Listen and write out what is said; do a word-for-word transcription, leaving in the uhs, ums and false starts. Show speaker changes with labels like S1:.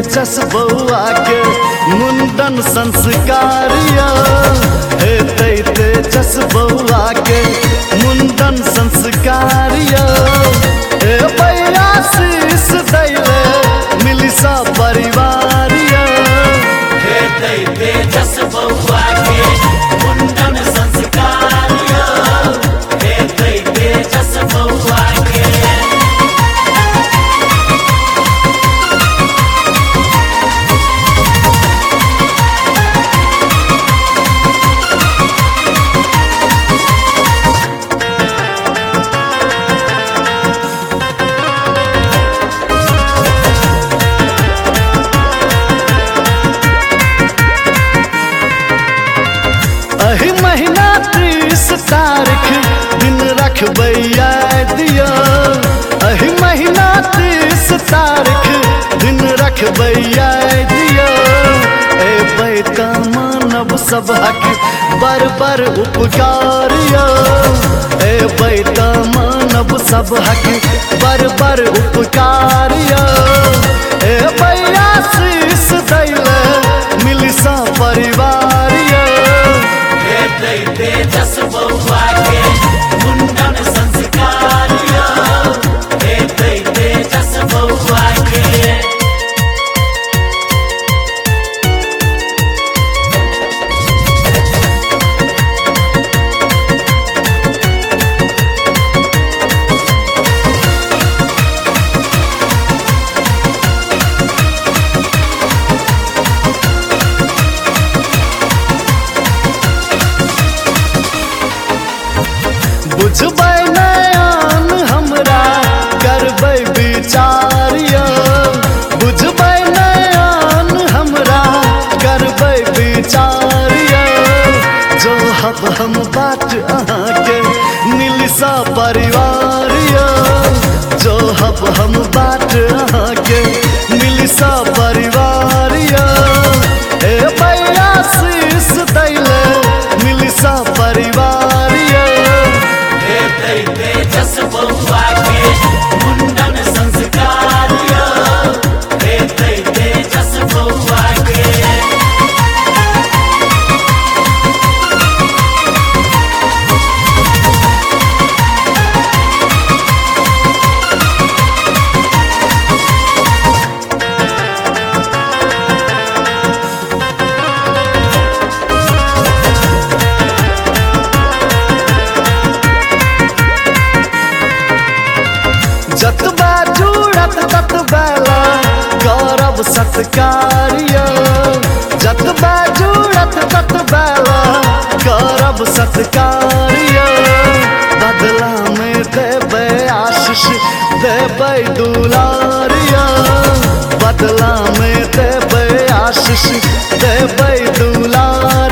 S1: जस बउआ के मुंडन संस्कारिया हेतै तेजस बउआ के मुंडन संस्कारिया ए भैया शीश दैले मिली सा परिवारिया
S2: हेतै तेजस बउआ के मुंडन संस्कारिया हेतै तेजस बउआ के।
S1: अही महीना तीस तारीख दिन रखबै याद दिया अही महीना तीस तारीख दिन रखबै याद दिया ए बैता मानव सब हक बर बर उपकारिया ए बैता मानव सब हक बर बर उपकारिया ए भैया शीश दैले मिली सा परिवारिया
S2: हेतै तेजस बउआ के मुंडन संस्कारिया हेतै तेजस बउआ के।
S1: बुझबै नयान हमरा करबै विचारिया बुझबै नयान हमरा करबै विचारिया जो हब हम बात अहाँके मिली सा परिवारिया जो हब हम बात अहाँके मिली सा परिवारिया ए भैया शीश दैले मिली सा परिवारिया
S2: हेतै तेजस बउआ के मुंडन संस्कारिया हेतै तेजस बउआ के।
S1: जतबा जुड़त ततबा गौरव सत्कारिया जतबा जुड़त ततबा गौरव सत्कारिया बदला में देबै आशीष देबै दुलारिया बदला में देबै आशीष देबै दुलारिया